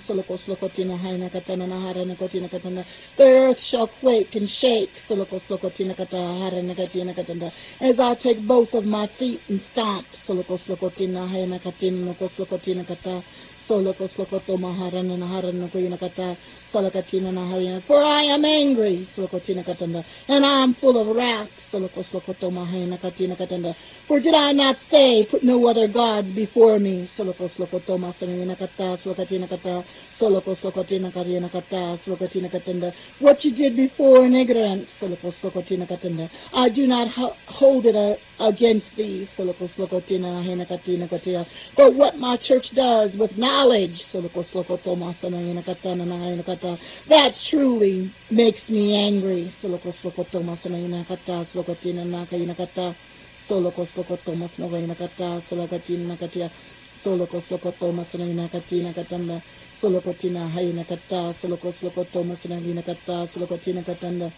Soloko Slokotina Haina Katana Nahara Nikotina Katana. The earth shall quake and shake, Soloko Slokotina Kata Hara Nikatina Katanda. As I take both of my feet and stomp, Soloko Slokotina Haina Katina Noko Slokotina Kata. Soloko Slokoto Maharana Nahara Nokoina Kata. Solakatina Nahayana. For I am angry, Slokotina Katanda, and I am full of wrath, Soloko Slokoto Mahayana Katina Katanda. For did I not say, put no other gods before me, Soloko Slokoto Masanina Kata, Slokatina Kata, Soloko Slokotina Karina Kata, Slokatina Katanda. What you did before in ignorance, Soloko Slokotina Katanda. I do not hold it against thee, Soloko Slokotina Hena Katina Katia. But what my church does with knowledge, Soloko Slokoto Masanina Katana Nahayana Kata, that truly makes me angry. Soloko Slokoto Masanina Kata, Slokotina Nakayina Kata. Soloko Slokoto Masnavayina Kata, Solakatina Katia. Soloko Slokoto Masanina Katina Katanda. Solokotina Hayina Kata, Soloko Slokoto Masanina Kata, Solokotina Katanda.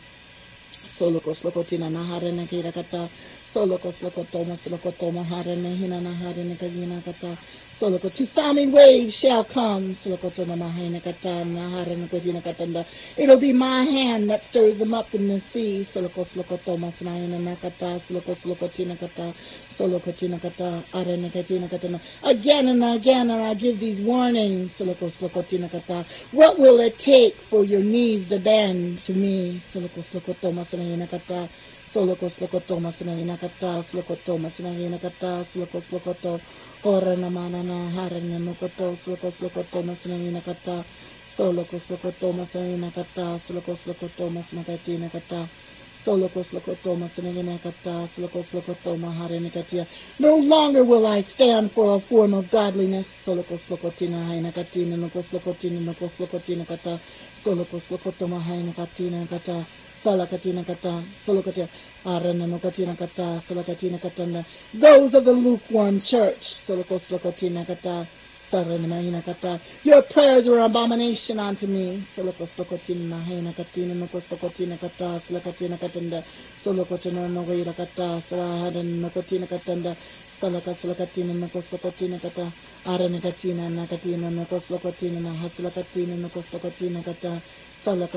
Soloko Slokotina Naharana Kira Kata. Soloko Slokotoma Slokotoma Harane Hinana Harane Kagina Kata. Soloko tsunami waves shall come. Solokotoma Mahana Kata Naharana Kagina Katanda. It'll be my hand that stirs them up in the sea. Soloko Slokotoma Snayana Nakata. Soloko Slokotina Kata. Solokotina Kata. Arane Katina Katana. Again and again, and I give these warnings. Soloko Slokotina Kata. What will it take for your knees to bend to me? Soloko Slokotoma Snayana Kata. Soloko Slokoto Masinagina Kata, Slokoto Masinagina Kata, Sloko Slokoto, Ora Namana Harana Nokoto, Sloko Slokoto Masinagina Kata, Soloko Slokoto Masinagina Kata, Sloko Slokoto Masinagatina Kata, Soloko Slokoto Masinagina Kata, Sloko Slokoto Maharani Katia. No longer will I stand for a form of godliness, Soloko Slokotina Haina Katina, Noko Slokotina, Noko Slokotina Kata, Soloko Slokoto Mahaina Katina Kata. Salakatina Kata, Solokata, Arana Nokatina Kata, Salakatina Katanda, those of the lukewarm church, Solokos Lokatina Kata, Sarana Mahina Kata, your prayers were abomination unto me, Solokos Lokatina Mahina Katina, Nokos Lokatina Kata, Salakatina Katanda, Solokotina Nogaira Kata, Salahadan Nokatina Katanda, Salakatina, Nokos Lokatina Kata, Arana Katina, Nakatina, Nokos Lokatina, Haslakatina, Nokos Lokatina Kata, I've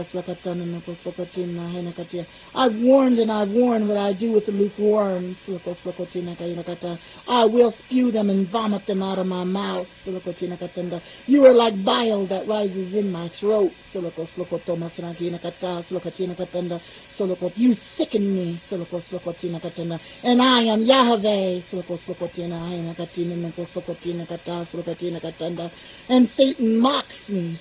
warned and I've warned what I do with the lukewarm. I will spew them and vomit them out of my mouth. You are like bile that rises in my throat. You sicken me. And I am Yahweh. And Satan mocks me.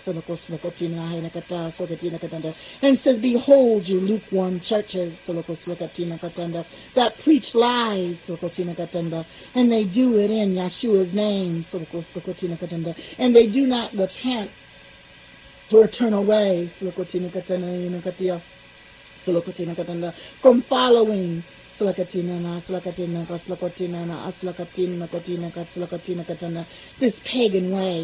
And says, behold, you lukewarm churches that preach lies, and they do it in Yeshua's name, and they do not repent or turn away from following this pagan way.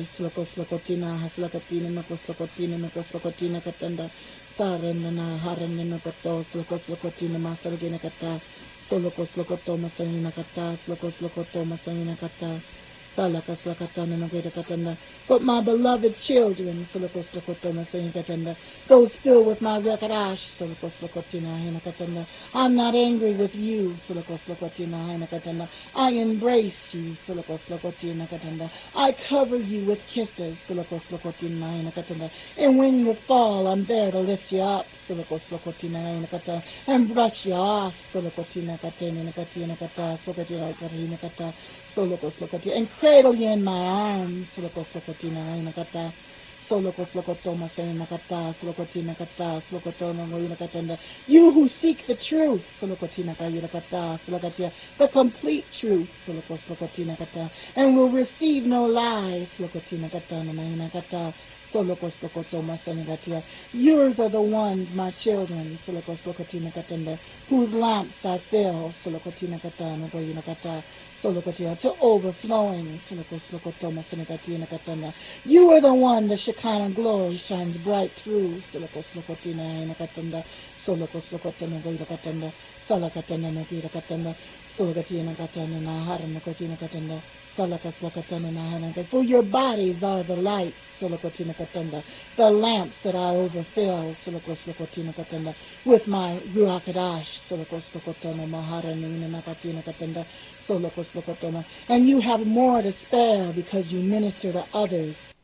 But my beloved children, those filled with my rekarash, I'm not angry with you, I embrace you, I cover you with kisses, and when you fall, I'm there to lift you up, and brush you off, and cradle you in my arms, you who seek the truth, the complete truth, and will receive no lies, yours are the ones, my children, whose lamps I fill, to overflowing. You are the one, the Shekinah glory shines bright through. Soloko slokotina inakatanda. Soloko slokotana goyakatanda. Salakatana nakira katanda. Solokatina katana naharana kotina katanda. Salakas lakatana nahanaka. For your bodies are the lights, Solokotina katanda, the lamps that I overfill, Solokos lokotina katanda, with my Ruach Hadash, Solokos lokotana maharanina nakatina katanda, Solokos lokotana. And you have more to spare because you minister to others.